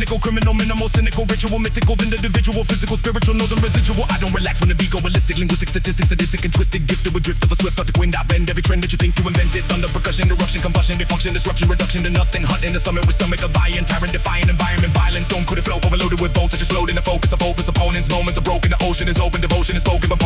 Political, criminal, minimal, cynical, ritual, mythical, individual, physical, spiritual, northern residual. I don't relax when the beat go ballistic, linguistic, statistic, sadistic, and twisted, gifted with drift of a swift Arctic wind. I bend every trend that you think you invented. Thunder, percussion, eruption, combustion, dysfunction, disruption, reduction to nothing. Hunt in the summit with stomach of iron, tyrant, defying environment, violence. Don't could it flow, overloaded with voltage, exploding the focus of hopeless opponents. Moments are broken, the ocean is open, devotion is spoken, but